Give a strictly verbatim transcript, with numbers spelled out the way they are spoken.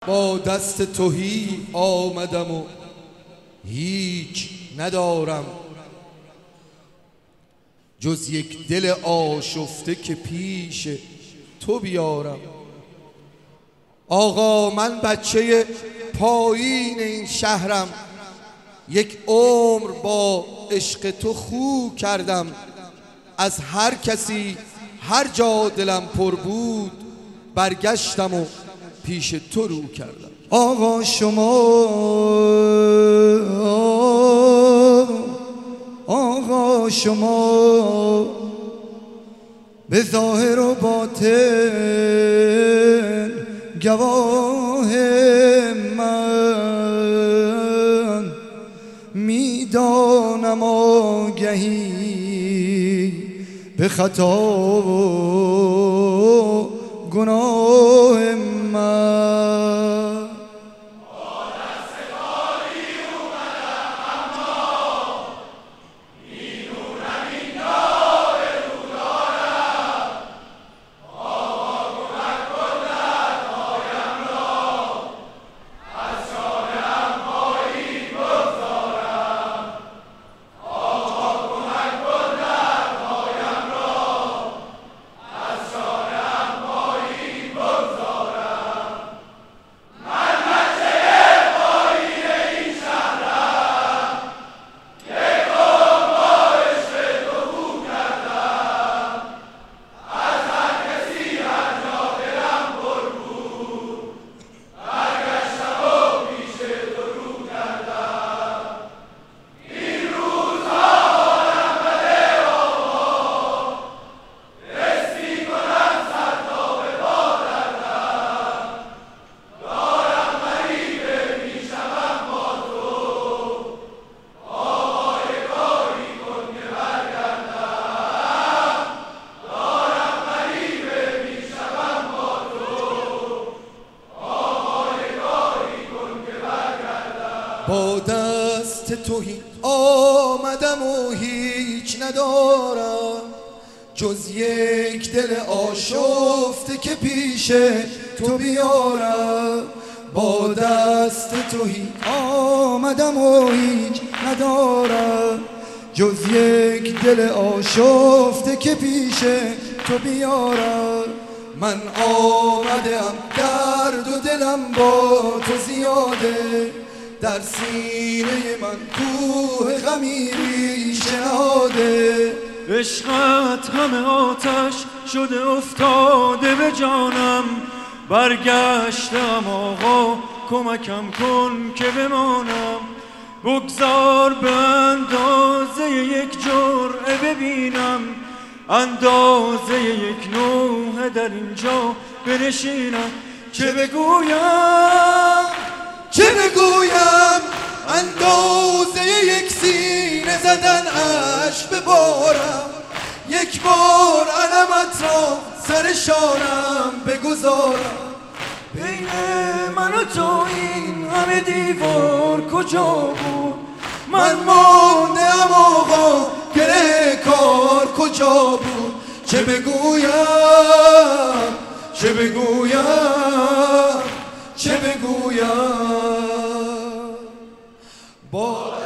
با دست تهی آمدم و هیچ ندارم جز یک دل آشفته که پیش تو بیارم. آقا من بچه پایین این شهرم، یک عمر با عشق تو خو کردم. از هر کسی هر جا دلم پر بود برگشتم و پیش تو رو کردم. آقا شما آقا شما به ظاهر و باطن گواه من میدانم آگهی به خطا و گناه من. با دست توهی آمدم و هیچ ندارم جز یک دل آشفته که پیش تو بیارم. با دست توهی آمدم و هیچ ندارم جز یک دل آشفته که پیش تو بیارم. من آمدم درد و دلم با تو زیاده، در سینه من کوه خمیری شناده. عشقت همه آتش شده افتاده به جانم، برگشتم آقا کمکم کن که بمانم. بگذار به اندازه یک جرعه ببینم، اندازه یک نوحه در اینجا بنشینم. چه بگویم چه بگویم اندازه یک سینه زدن اش ببارم، یک بار علمت را سر شانم بگذارم. بین من و تو این همه دیوار کجا بود؟ من ماندم آقا گره کار کجا بود؟ چه بگویم چه بگویم چه بگویم با